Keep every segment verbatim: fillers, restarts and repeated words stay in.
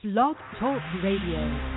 Blog Talk Radio.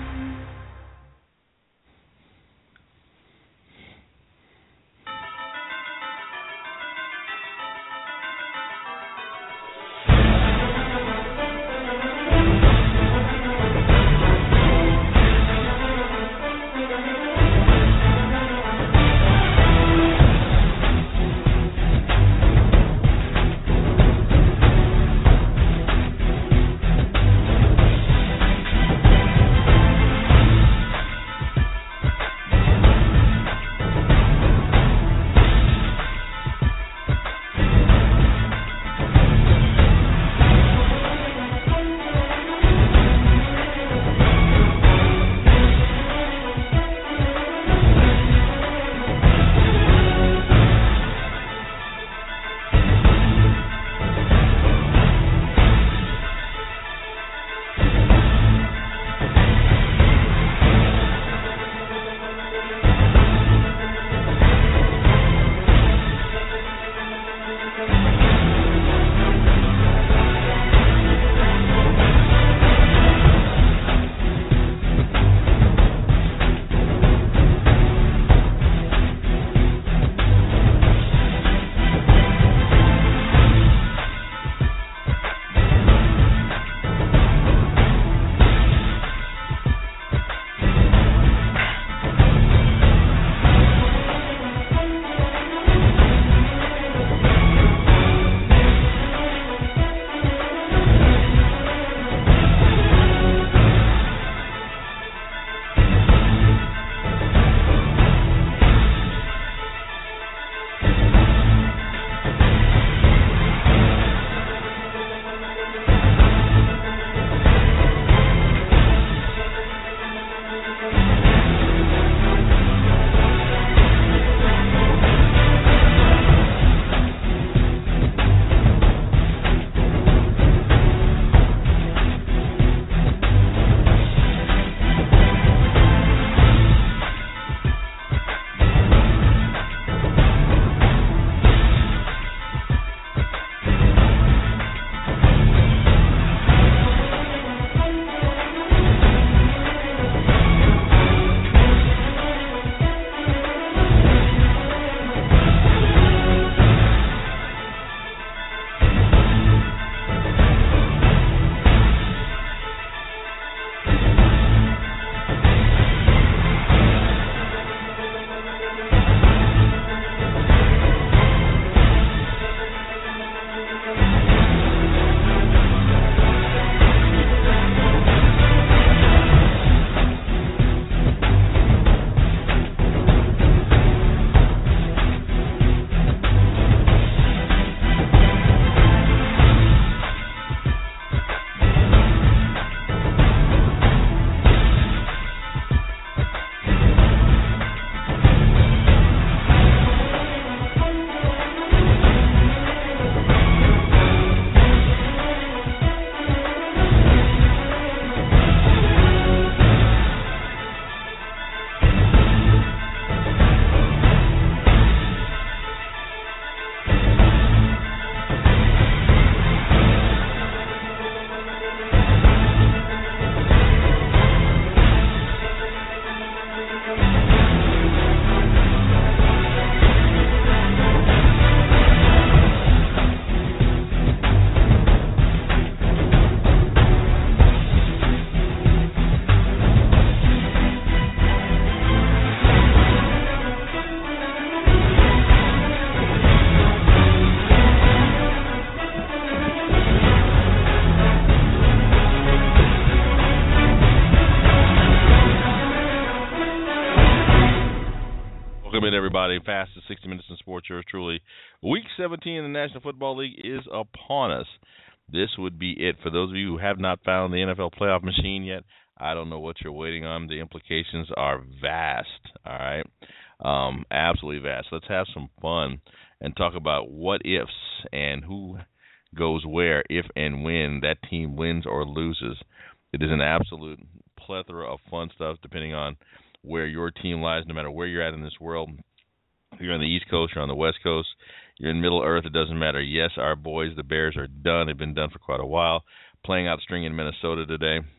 Everybody, fastest sixty minutes in sports, yours truly. Week seventeen in the National Football League is upon us. This would be it. For those of you who have not found the N F L playoff machine yet, I don't know what you're waiting on. The implications are vast, all right? Um, absolutely vast. Let's have some fun and talk about what ifs and who goes where if and when that team wins or loses. It is an absolute plethora of fun stuff depending on where your team lies, no matter where you're at in this world. If you're on the East Coast, you're on the West Coast, you're in Middle Earth, it doesn't matter. Yes, our boys, the Bears, are done. They've been done for quite a while. Playing out string in Minnesota today.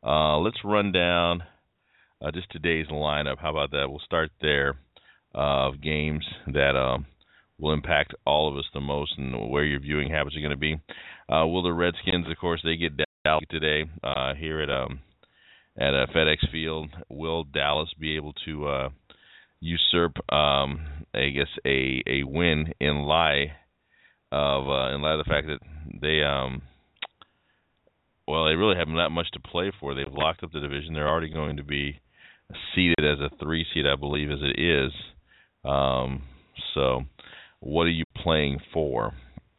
Uh, let's run down uh, just today's lineup. How about that? We'll start there uh, of games that um, will impact all of us the most and where your viewing habits are going to be. Uh, will the Redskins, of course, they get Dallas today uh, here at um, at uh, FedEx Field. Will Dallas be able to uh, usurp, um, I guess, a a win in lie of uh, in light of the fact that they um, well, they really have not much to play for. They've locked up the division. They're already going to be seeded as a three seed, I believe, as it is. Um, so, what are you playing for?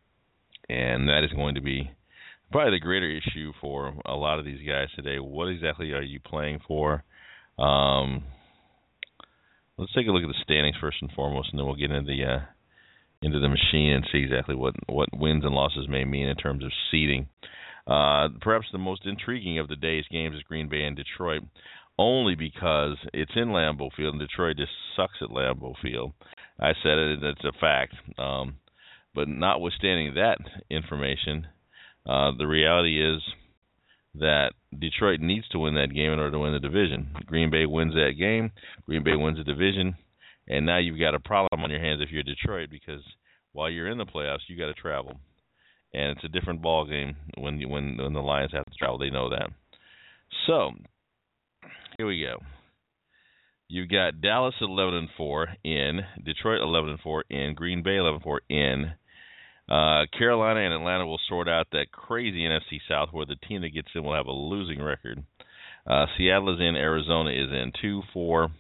And that is going to be probably the greater issue for a lot of these guys today. What exactly are you playing for? Um, let's take a look at the standings first and foremost, and then we'll get into the uh, into the machine and see exactly what what wins and losses may mean in terms of seeding. Uh, perhaps the most intriguing of the day's games is Green Bay and Detroit, only because it's in Lambeau Field, and Detroit just sucks at Lambeau Field. I said it, it's a fact. Um, but notwithstanding that information, uh, the reality is that Detroit needs to win that game in order to win the division. Green Bay wins that game, Green Bay wins the division, and now you've got a problem on your hands if you're Detroit, because while you're in the playoffs, you got to travel. And it's a different ball game when you, when when the Lions have to travel. They know that. So here we go. You've got Dallas eleven and four in, Detroit eleven and four in, Green Bay eleven and four in. Uh, Carolina and Atlanta will sort out that crazy N F C South where the team that gets in will have a losing record. Uh, Seattle is in, Arizona is in, two, four,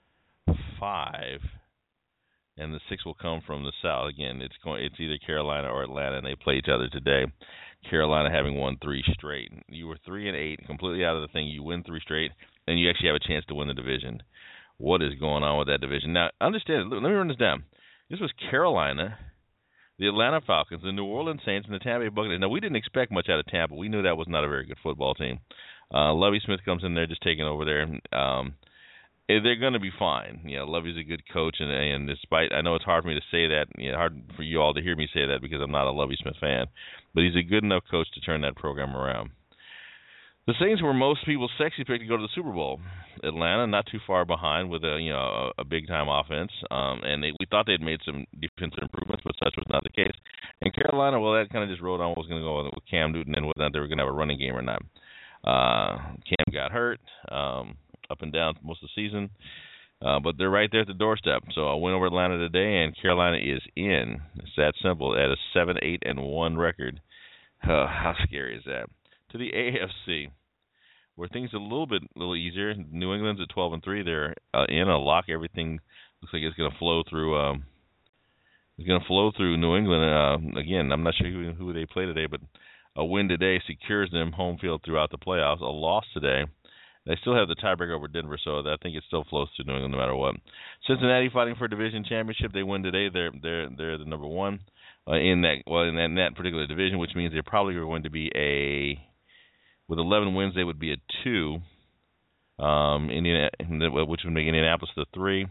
five. And the six will come from the South. Again, it's going. It's either Carolina or Atlanta, and they play each other today. Carolina having won three straight. You were three and eight, completely out of the thing. You win three straight, and you actually have a chance to win the division. What is going on with that division? Now, understand. Let me run this down. This was Carolina, the Atlanta Falcons, the New Orleans Saints, and the Tampa Bay Buccaneers. Now, we didn't expect much out of Tampa. We knew that was not a very good football team. Uh, Lovie Smith comes in there, just taking over there. Um, They're going to be fine. You know, Lovey's a good coach, and and despite, I know it's hard for me to say that, you know, hard for you all to hear me say that because I'm not a Lovie Smith fan, but he's a good enough coach to turn that program around. The Saints were most people's sexy pick to go to the Super Bowl. Atlanta, not too far behind with a you know a, a big time offense, um, and they, we thought they'd made some defensive improvements, but such was not the case. And Carolina, well, that kind of just rode on what was going to go with Cam Newton and whether or not they were going to have a running game or not. Uh, Cam got hurt. Um, up and down most of the season, uh, but they're right there at the doorstep. So I went over Atlanta today, and Carolina is in. It's that simple. At a seven, eight, and one record. Uh, how scary is that? To the A F C, where things are a little bit, a little easier. New England's at twelve and three. They're uh, in a lock. Everything looks like it's going to flow through. Um, it's going to flow through New England. Uh, again, I'm not sure who, who they play today, but a win today secures them home field throughout the playoffs. A loss today. They still have the tiebreaker over Denver, so I think it still flows to New England no matter what. Cincinnati fighting for a division championship. They win today. They're they're they're the number one uh, in that well in that, in that particular division, which means they're probably going to be a with eleven wins. They would be a two. Um, Indiana, which would make Indianapolis the three.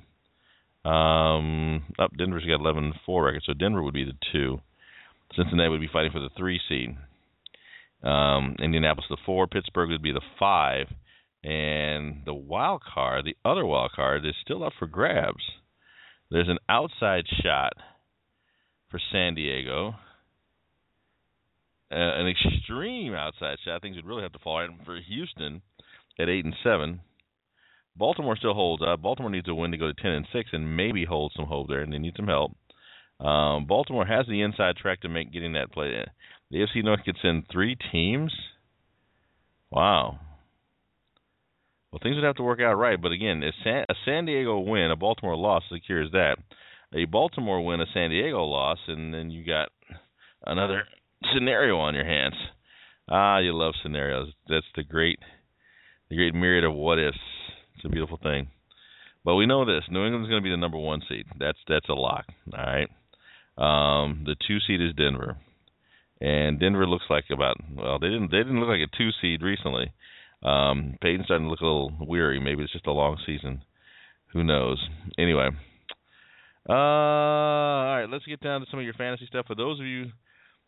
Um, up Denver's got eleven and four record, so Denver would be the two. Cincinnati would be fighting for the three seed. Um, Indianapolis the four. Pittsburgh would be the five. And the wild card, the other wild card, is still up for grabs. There's an outside shot for San Diego, uh, an extreme outside shot. Things would really have to fall right for Houston at eight and seven. Baltimore still holds up. Baltimore needs a win to go to ten and six, and maybe hold some hope there, and they need some help. Um, Baltimore has the inside track to make getting that play. The A F C North could send three teams. Wow. Well, things would have to work out right, but again, a San, a San Diego win, a Baltimore loss secures that. A Baltimore win, a San Diego loss, and then you got another scenario on your hands. Ah, you love scenarios. That's the great, the great myriad of what ifs. It's a beautiful thing. But we know this: New England's going to be the number one seed. That's that's a lock. All right. Um, the two seed is Denver, and Denver looks like about well, they didn't they didn't look like a two seed recently. Um, Peyton's starting to look a little weary. Maybe it's just a long season. Who knows? Anyway. Uh, all right, let's get down to some of your fantasy stuff. For those of you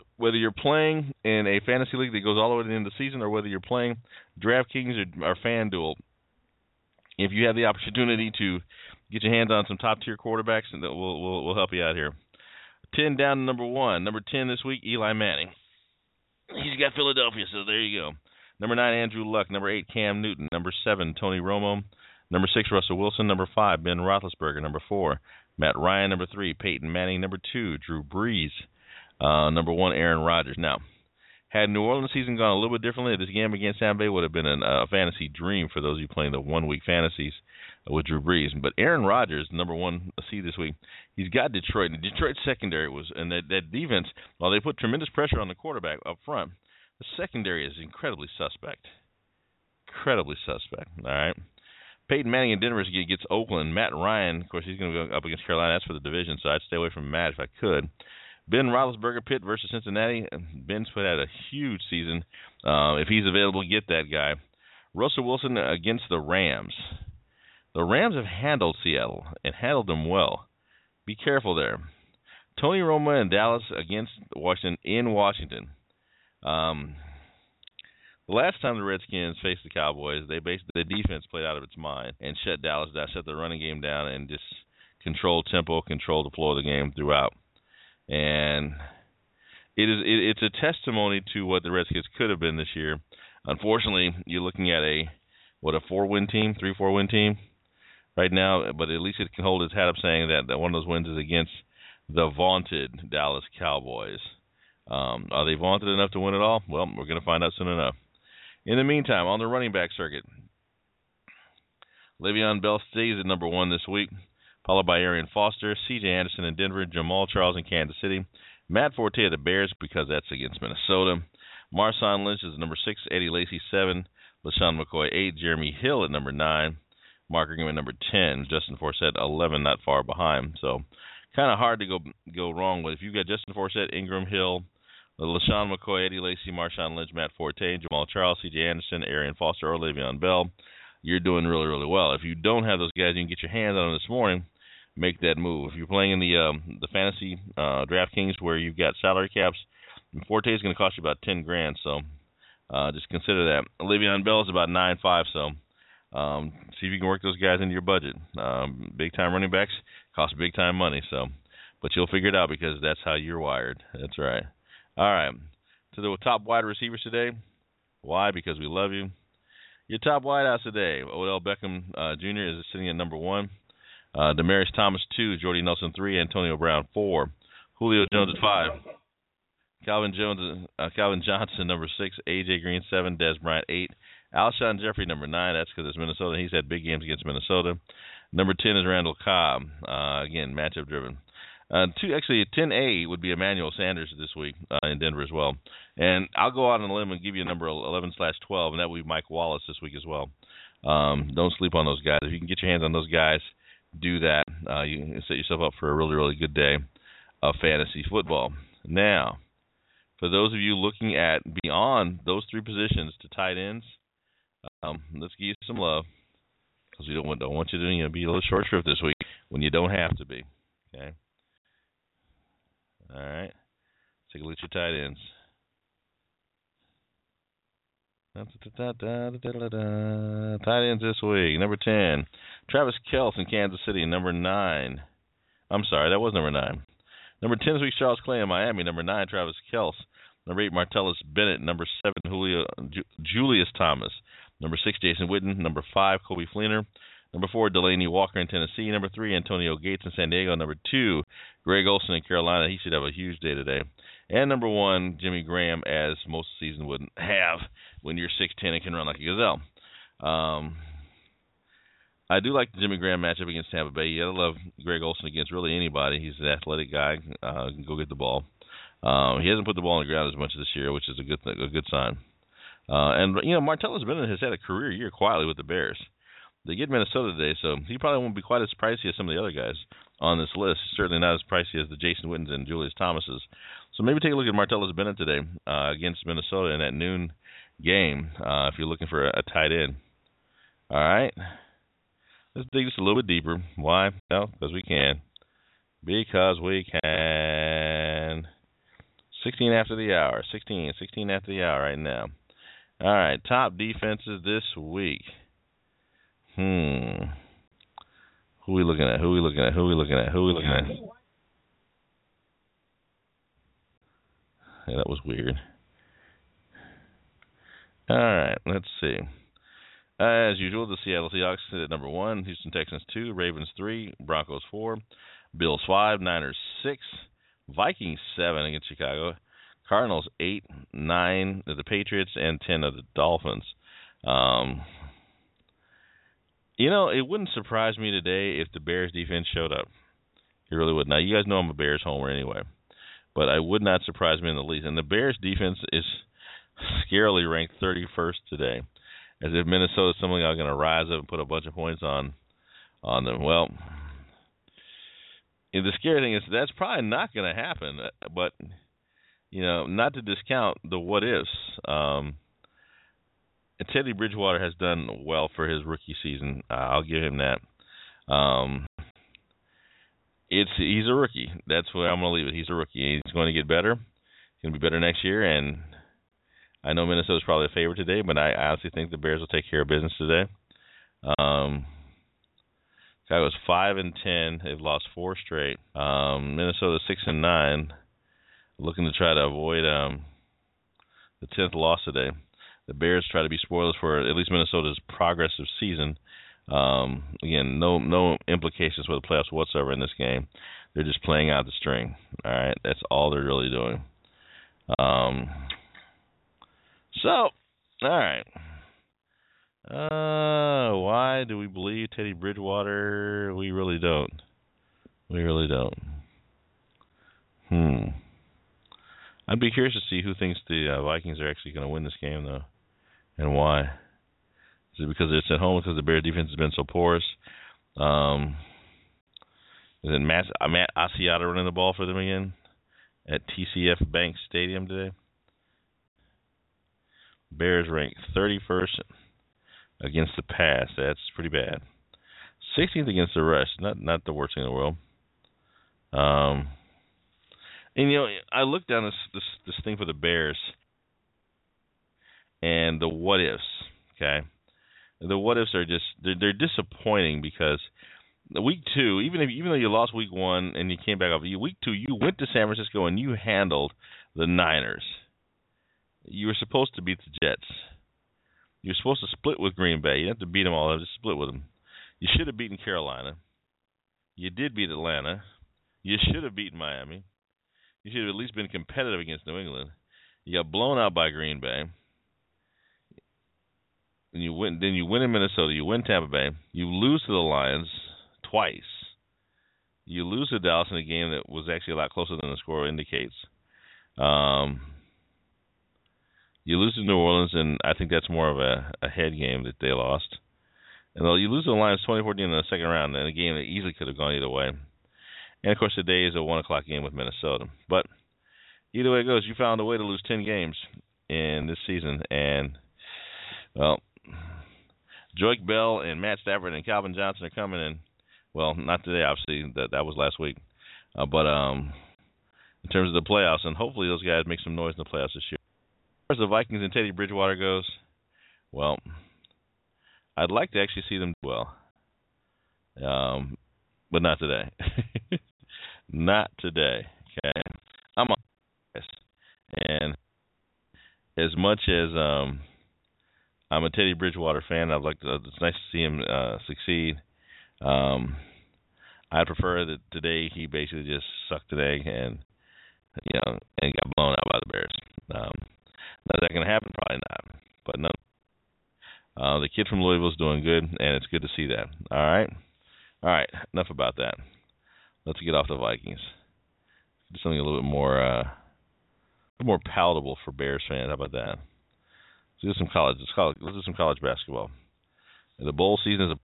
Whether you're playing in a fantasy league that goes all the way to the end of the season or whether you're playing DraftKings or, or FanDuel, if you have the opportunity to get your hands on some top-tier quarterbacks, we'll, we'll, we'll help you out here. ten down to number one. Number ten this week, Eli Manning. He's got Philadelphia, so there you go. Number nine, Andrew Luck. Number eight, Cam Newton. Number seven, Tony Romo. Number six, Russell Wilson. Number five, Ben Roethlisberger. Number four, Matt Ryan. Number three, Peyton Manning. Number two, Drew Brees. Uh, number one, Aaron Rodgers. Now, had New Orleans season gone a little bit differently, this game against Tampa Bay would have been a uh, fantasy dream for those of you playing the one-week fantasies with Drew Brees. But Aaron Rodgers, number one seed this week, he's got Detroit. And Detroit's secondary was, and that, that defense, while they put tremendous pressure on the quarterback up front, the secondary is incredibly suspect. Incredibly suspect. All right. Peyton Manning in Denver gets Oakland. Matt Ryan, of course, he's going to go up against Carolina. That's for the division, so I'd stay away from Matt if I could. Ben Roethlisberger, Pitt versus Cincinnati. Ben's put out a huge season. Uh, if he's available, get that guy. Russell Wilson against the Rams. The Rams have handled Seattle and handled them well. Be careful there. Tony Romo and Dallas against Washington in Washington. Um, the last time the Redskins faced the Cowboys, they basically the defense played out of its mind and shut Dallas down, shut the running game down, and just controlled tempo, controlled the flow of the game throughout. And it is it, it's a testimony to what the Redskins could have been this year. Unfortunately, you're looking at a what a four-win team, three, four-win team right now. But at least it can hold its hat up, saying that, that one of those wins is against the vaunted Dallas Cowboys. Um, are they vaunted enough to win it all? Well, we're going to find out soon enough. In the meantime, on the running back circuit, Le'Veon Bell stays at number one this week, followed by Arian Foster, C J Anderson in Denver, Jamal Charles in Kansas City, Matt Forte of the Bears because that's against Minnesota, Marshawn Lynch is number six, Eddie Lacy seven, LaShawn McCoy eight, Jeremy Hill at number nine, Mark Ingram at number ten, Justin Forsett eleven, not far behind. So kind of hard to go go wrong with. If you've got Justin Forsett, Ingram, Hill, LaShawn McCoy, Eddie Lacy, Marshawn Lynch, Matt Forte, Jamal Charles, C J Anderson, Arian Foster, or Le'Veon Bell, you're doing really, really well. If you don't have those guys, you can get your hands on them this morning. Make that move. If you're playing in the um, the fantasy uh, DraftKings where you've got salary caps, Forte is going to cost you about ten grand. So uh, just consider that. Le'Veon Bell is about nine five. So um, see if you can work those guys into your budget. Um, big time running backs cost big time money. So, but you'll figure it out because that's how you're wired. That's right. All right. To the top wide receivers today. Why? Because we love you. Your top wideouts today. Odell Beckham uh, Junior is sitting at number one. Uh, Demaryius Thomas two, Jordy Nelson three, Antonio Brown four, Julio Jones at five, Calvin Jones, uh, Calvin Johnson number six, A J Green seven, Des Bryant eight, Alshon Jeffrey number nine. That's because it's Minnesota. He's had big games against Minnesota. Number ten is Randall Cobb. Uh, again, matchup driven. Uh, two actually ten A would be Emmanuel Sanders this week uh, in Denver as well. And I'll go out on a limb and give you a number eleven slash twelve, and that would be Mike Wallace this week as well. Um, don't sleep on those guys. If you can get your hands on those guys, do that. Uh, you can set yourself up for a really, really good day of fantasy football. Now, for those of you looking at beyond those three positions to tight ends, um, let's give you some love because we don't want, don't want you to you know, be a little short shrift this week when you don't have to be. Okay. All right. Take a look at your tight ends. Tight ends this week. Number ten, Travis Kelce in Kansas City. Number nine. I'm sorry, that was number nine. Number ten this week, Charles Clay in Miami. Number nine, Travis Kelce. Number eight, Martellus Bennett. Number seven, Julio, Ju- Julius Thomas. Number six, Jason Witten. Number five, Kobe Fleener. Number four, Delaney Walker in Tennessee. Number three, Antonio Gates in San Diego. Number two, Greg Olsen in Carolina. He should have a huge day today. And number one, Jimmy Graham, as most of the season wouldn't have when you're six ten and can run like a gazelle. Um, I do like the Jimmy Graham matchup against Tampa Bay. You gotta love Greg Olsen against really anybody. He's an athletic guy. Uh, can go get the ball. Um, he hasn't put the ball on the ground as much this year, which is a good a good sign. Uh, and you know, Martellus Bennett has had a career year quietly with the Bears. They get Minnesota today, so he probably won't be quite as pricey as some of the other guys on this list. Certainly not as pricey as the Jason Wittens and Julius Thomases. So maybe take a look at Martellus Bennett today uh, against Minnesota in that noon game uh, if you're looking for a, a tight end. All right. Let's dig just a little bit deeper. Why? Well, because we can. Because we can. sixteen after the hour. sixteen, sixteen after the hour right now. All right, top defenses this week. Hmm. Who we looking at? Who we looking at? Who we looking at? Who we looking at? Yeah, that was weird. All right, let's see. As usual, the Seattle Seahawks sit at number one, Houston Texans two, Ravens three, Broncos four, Bills five, Niners six, Vikings seven against Chicago, Cardinals eight, nine of the Patriots, and ten of the Dolphins. Um, you know, it wouldn't surprise me today if the Bears defense showed up. It really would. Now, you guys know I'm a Bears homer anyway, but I would not surprise me in the least. And the Bears defense is scarily ranked thirty-first today, as if Minnesota's somehow going to rise up and put a bunch of points on on them. Well, and the scary thing is that's probably not going to happen, but, you know, not to discount the what-ifs. Um, Teddy Bridgewater has done well for his rookie season. Uh, I'll give him that. Um, it's he's a rookie. That's where I'm going to leave it. He's a rookie. He's going to get better. He's going to be better next year, and I know Minnesota's probably a favorite today, but I honestly think the Bears will take care of business today. Um, Chicago's five and ten. They've lost four straight. Um, Minnesota six and nine, looking to try to avoid um, the tenth loss today. The Bears try to be spoilers for at least Minnesota's progressive season. Um, again, no no implications for the playoffs whatsoever in this game. They're just playing out the string. All right, that's all they're really doing. Um, so, all right. Uh, why do we believe Teddy Bridgewater? We really don't. We really don't. Hmm. I'd be curious to see who thinks the uh, Vikings are actually going to win this game, though, and why. Is it because it's at home because the Bears defense has been so porous? Um, is it Matt, Matt Asiata running the ball for them again at T C F Bank Stadium today? Bears ranked thirty-first against the pass. That's pretty bad. sixteenth against the rush. Not not the worst thing in the world. Um, and you know, I looked down this this this thing for the Bears and the what ifs. Okay, the what ifs are just they're, they're disappointing because week two, even if even though you lost week one and you came back off, week two you went to San Francisco and you handled the Niners. You were supposed to beat the Jets. You were supposed to split with Green Bay. You didn't have to beat them all. Just split with them. You should have beaten Carolina. You did beat Atlanta. You should have beaten Miami. You should have at least been competitive against New England. You got blown out by Green Bay. And you win. Then you win in Minnesota. You win Tampa Bay. You lose to the Lions twice. You lose to Dallas in a game that was actually a lot closer than the score indicates. Um. You lose to New Orleans, and I think that's more of a, a head game that they lost. And though you lose to the Lions twenty fourteen in the second round, in a game that easily could have gone either way. And, of course, today is a one o'clock game with Minnesota. But either way it goes, you found a way to lose ten games in this season. And, well, Joique Bell and Matt Stafford and Calvin Johnson are coming in. Well, not today, obviously. That that was last week. Uh, but um, in terms of the playoffs, and hopefully those guys make some noise in the playoffs this year. As far as the Vikings and Teddy Bridgewater goes, well, I'd like to actually see them do well, um, but not today. Not today. Okay, I'm on this, and as much as um, I'm a Teddy Bridgewater fan, I'd like to. It's nice to see him uh, succeed. Um, I prefer that today he basically just sucked today and you know and got blown out by the Bears. Um, Is that going to happen? Probably not. But no. Uh, the kid from Louisville is doing good, and it's good to see that. All right? All right. Enough about that. Let's get off the Vikings. Do something a little bit more, uh, a little more palatable for Bears fans. How about that? Let's do some college. Let's, college, let's do some college basketball. And the bowl season is a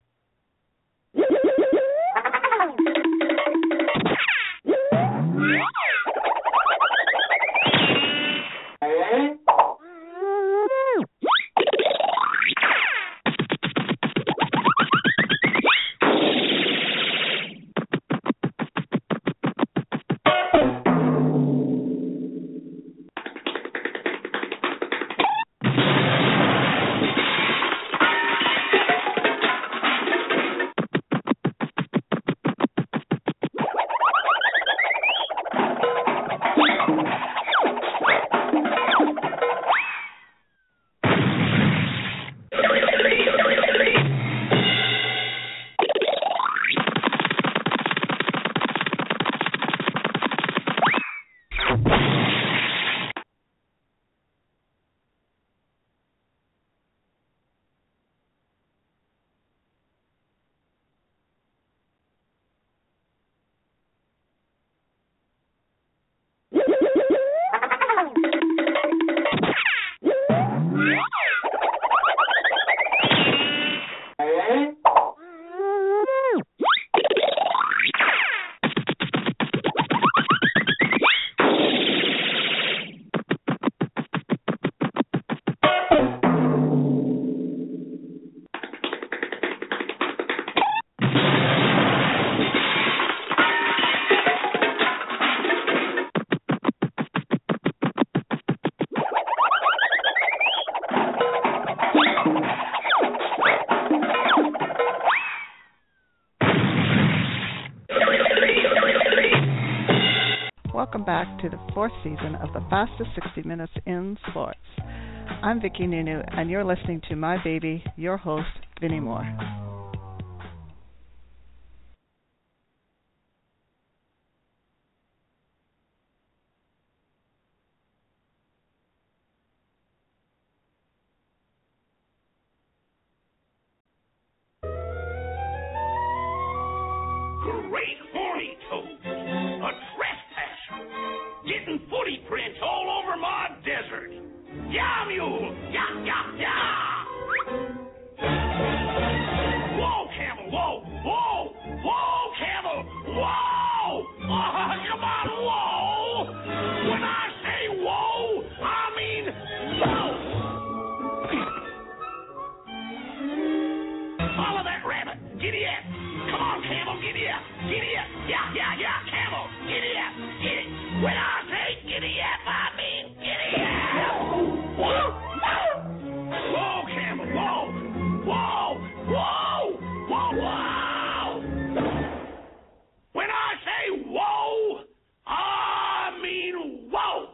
Welcome back to the fourth season of the fastest sixty minutes in sports. I'm Vicky Nunu, and you're listening to My Baby, your host, Vinnie Moore. Great horny toad, a trespasser, getting footy prints all over my desert. Yeah, mule, yeah, yeah, yeah. Whoa, camel, whoa, whoa, whoa, camel, whoa. Oh, come on, whoa. When I say whoa, I mean whoa. Follow that rabbit, giddy up. Come on, camel, giddy up, giddy up. Yeah, yeah, yeah, camel, giddy up, giddy. When I say giddy up, I mean giddy up. Whoa, whoa, camel, whoa, whoa, whoa, whoa, whoa. When I say whoa, I mean whoa.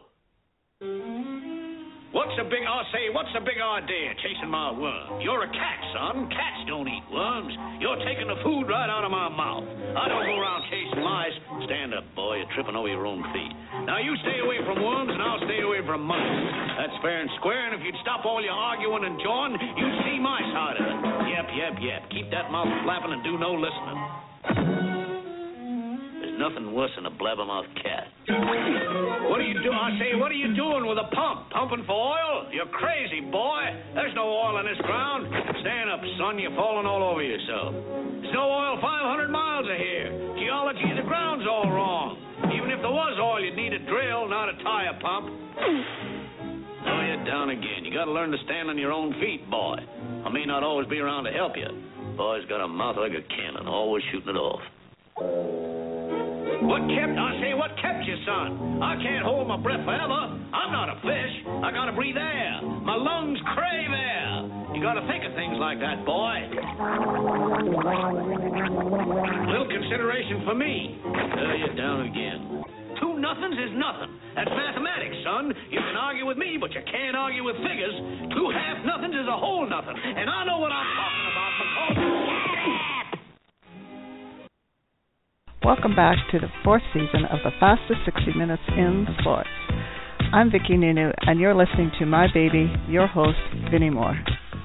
What's the big, I'll say, what's the big idea chasing my worm? You're a cat, son. Cats don't eat worms. You're taking the food right out of my mouth. I don't go around chasing lice. Stand up, boy. You're tripping over your own feet. Now, you stay away from worms, and I'll stay away from mice. That's fair and square, and if you'd stop all your arguing and jawing, you'd see my side of it. Yep, yep, yep. Keep that mouth flapping and do no listening. There's nothing worse than a blabbermouth cat. What are you doing? I say, what are you doing with a pump? Pumping for oil? You're crazy, boy. There's no oil in this ground. Stand up, son. You're falling all over yourself. There's no oil five hundred miles of here. Geology of the ground's all wrong. Even if there was oil, you'd need a drill, not a tire pump. Oh, you're down again. You got to learn to stand on your own feet, boy. I may not always be around to help you. Boy's got a mouth like a cannon, always shooting it off. What kept, I say, what kept you, son? I can't hold my breath forever. I'm not a fish. I gotta breathe air. My lungs crave air. You gotta think of things like that, boy. Little consideration for me. There you're down again. Two nothings is nothing. That's mathematics, son. You can argue with me, but you can't argue with figures. Two half nothings is a whole nothing. And I know what I'm talking about because... Welcome back to the fourth season of the fastest sixty minutes in sports. I'm Vicky Nunu, and you're listening to My Baby, your host, Vinnie Moore.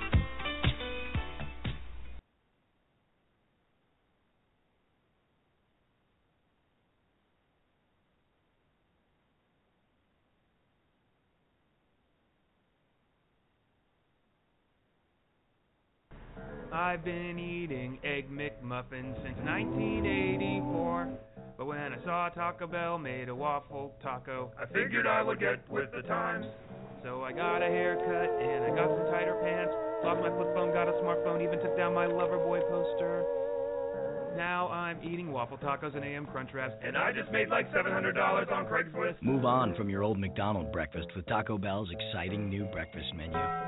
I've been eating Egg McMuffins since nineteen eighty-four, but when I saw Taco Bell made a waffle taco, I figured I would get with the times. So I got a haircut and I got some tighter pants, lost my flip phone, got a smartphone, even took down my Loverboy poster. Now I'm eating waffle tacos and A M Crunch Wraps, and I just made like seven hundred dollars on Craigslist. Move on from your old McDonald's breakfast with Taco Bell's exciting new breakfast menu.